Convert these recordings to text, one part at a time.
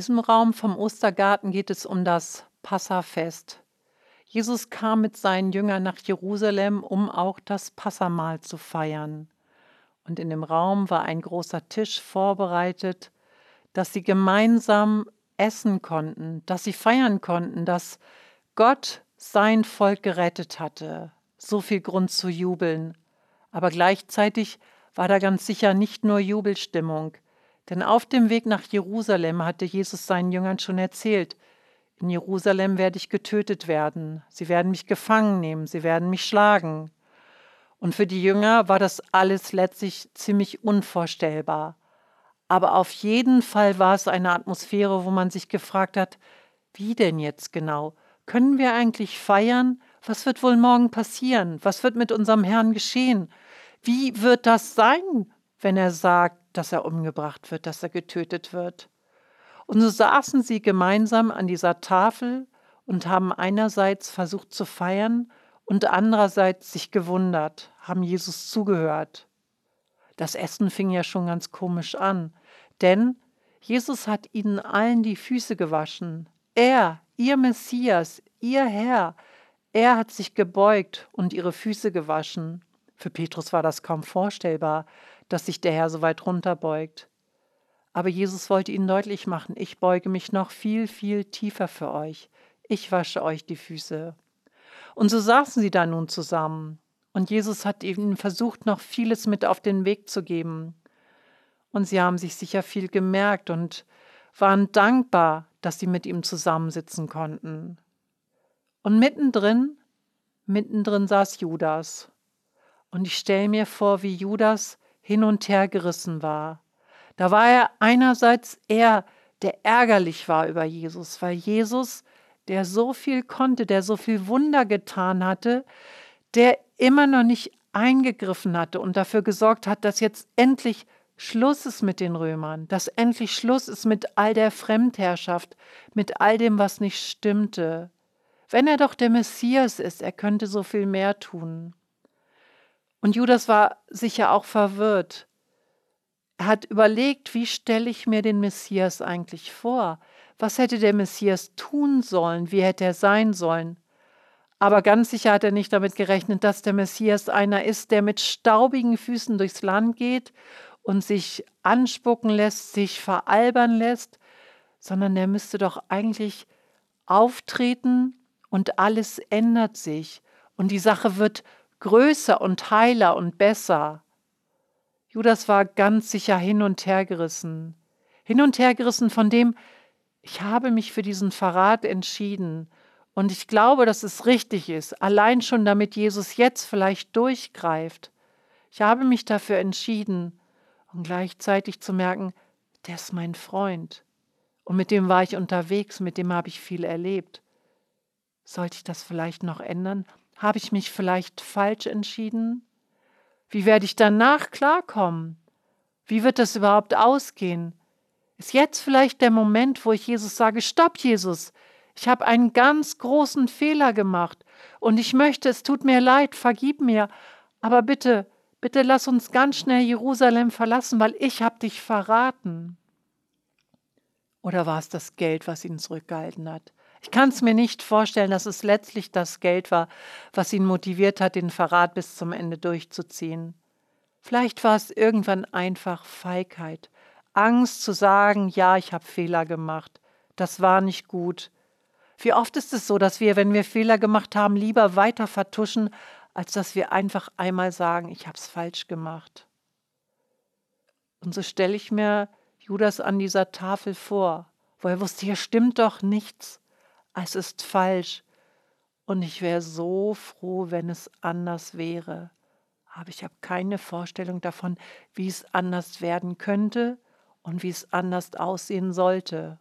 diesem Raum vom Ostergarten geht es um das Passafest. Jesus kam mit seinen Jüngern nach Jerusalem, um auch das Passamahl zu feiern. Und in dem Raum war ein großer Tisch vorbereitet, dass sie gemeinsam essen konnten, dass sie feiern konnten, dass Gott sein Volk gerettet hatte. So viel Grund zu jubeln. Aber gleichzeitig war da ganz sicher nicht nur Jubelstimmung. Denn auf dem Weg nach Jerusalem hatte Jesus seinen Jüngern schon erzählt: In Jerusalem werde ich getötet werden. Sie werden mich gefangen nehmen. Sie werden mich schlagen. Und für die Jünger war das alles letztlich ziemlich unvorstellbar. Aber auf jeden Fall war es eine Atmosphäre, wo man sich gefragt hat: Wie denn jetzt genau? Können wir eigentlich feiern? Was wird wohl morgen passieren? Was wird mit unserem Herrn geschehen? Wie wird das sein, wenn er sagt, dass er umgebracht wird, dass er getötet wird? Und so saßen sie gemeinsam an dieser Tafel und haben einerseits versucht zu feiern und andererseits sich gewundert, haben Jesus zugehört. Das Essen fing ja schon ganz komisch an, denn Jesus hat ihnen allen die Füße gewaschen. Er, ihr Messias, ihr Herr, er hat sich gebeugt und ihre Füße gewaschen. Für Petrus war das kaum vorstellbar, dass sich der Herr so weit runterbeugt. Aber Jesus wollte ihnen deutlich machen: Ich beuge mich noch viel, viel tiefer für euch. Ich wasche euch die Füße. Und so saßen sie da nun zusammen. Und Jesus hat ihnen versucht, noch vieles mit auf den Weg zu geben. Und sie haben sich sicher viel gemerkt und waren dankbar, dass sie mit ihm zusammensitzen konnten. Und mittendrin saß Judas. Und ich stelle mir vor, wie Judas hin und her gerissen war. Da war er einerseits er, der ärgerlich war über Jesus, weil Jesus, der so viel konnte, der so viel Wunder getan hatte, der immer noch nicht eingegriffen hatte und dafür gesorgt hat, dass jetzt endlich Schluss ist mit den Römern, dass endlich Schluss ist mit all der Fremdherrschaft, mit all dem, was nicht stimmte. Wenn er doch der Messias ist, er könnte so viel mehr tun. Und Judas war sicher auch verwirrt. Er hat überlegt: Wie stelle ich mir den Messias eigentlich vor? Was hätte der Messias tun sollen? Wie hätte er sein sollen? Aber ganz sicher hat er nicht damit gerechnet, dass der Messias einer ist, der mit staubigen Füßen durchs Land geht und sich anspucken lässt, sich veralbern lässt, sondern der müsste doch eigentlich auftreten und alles ändert sich und die Sache wird größer und heiler und besser. Judas war ganz sicher hin und her gerissen. Hin und her gerissen von dem: Ich habe mich für diesen Verrat entschieden. Und ich glaube, dass es richtig ist, allein schon damit Jesus jetzt vielleicht durchgreift. Ich habe mich dafür entschieden, und gleichzeitig zu merken, der ist mein Freund. Und mit dem war ich unterwegs, mit dem habe ich viel erlebt. Sollte ich das vielleicht noch ändern? Habe ich mich vielleicht falsch entschieden? Wie werde ich danach klarkommen? Wie wird das überhaupt ausgehen? Ist jetzt vielleicht der Moment, wo ich Jesus sage: Stopp, Jesus, ich habe einen ganz großen Fehler gemacht und ich möchte, es tut mir leid, vergib mir, aber bitte, bitte lass uns ganz schnell Jerusalem verlassen, weil ich habe dich verraten. Oder war es das Geld, was ihn zurückgehalten hat? Ich kann es mir nicht vorstellen, dass es letztlich das Geld war, was ihn motiviert hat, den Verrat bis zum Ende durchzuziehen. Vielleicht war es irgendwann einfach Feigheit, Angst zu sagen: Ja, ich habe Fehler gemacht, das war nicht gut. Wie oft ist es so, dass wir, wenn wir Fehler gemacht haben, lieber weiter vertuschen, als dass wir einfach einmal sagen: Ich habe es falsch gemacht. Und so stelle ich mir Judas an dieser Tafel vor, wo er wusste: Hier stimmt doch nichts, es ist falsch. Und ich wäre so froh, wenn es anders wäre. Aber ich habe keine Vorstellung davon, wie es anders werden könnte und wie es anders aussehen sollte.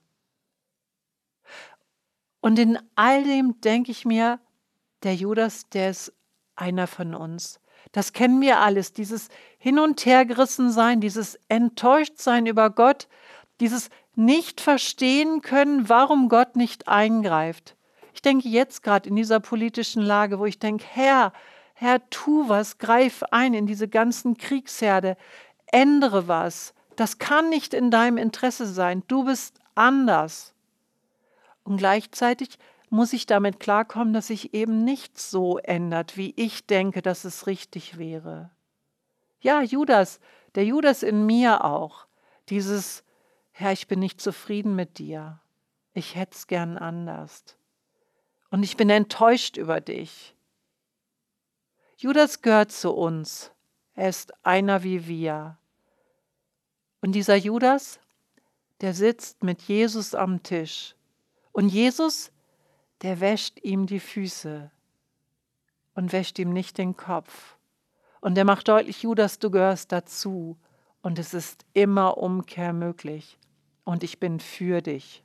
Und in all dem denke ich mir, der Judas, der ist einer von uns. Das kennen wir alles, dieses Hin- und Hergerissensein, dieses Enttäuschtsein über Gott, dieses nicht verstehen können, warum Gott nicht eingreift. Ich denke jetzt gerade in dieser politischen Lage, wo ich denke: Herr, tu was, greif ein in diese ganzen Kriegsherde, ändere was. Das kann nicht in deinem Interesse sein. Du bist anders. Und gleichzeitig muss ich damit klarkommen, dass sich eben nichts so ändert, wie ich denke, dass es richtig wäre. Ja, Judas, der Judas in mir auch. Dieses, Herr, ich bin nicht zufrieden mit dir. Ich hätte es gern anders. Und ich bin enttäuscht über dich. Judas gehört zu uns. Er ist einer wie wir. Und dieser Judas, der sitzt mit Jesus am Tisch. Und Jesus, der wäscht ihm die Füße und wäscht ihm nicht den Kopf. Und er macht deutlich, Judas, du gehörst dazu. Und es ist immer Umkehr möglich. Und ich bin für dich.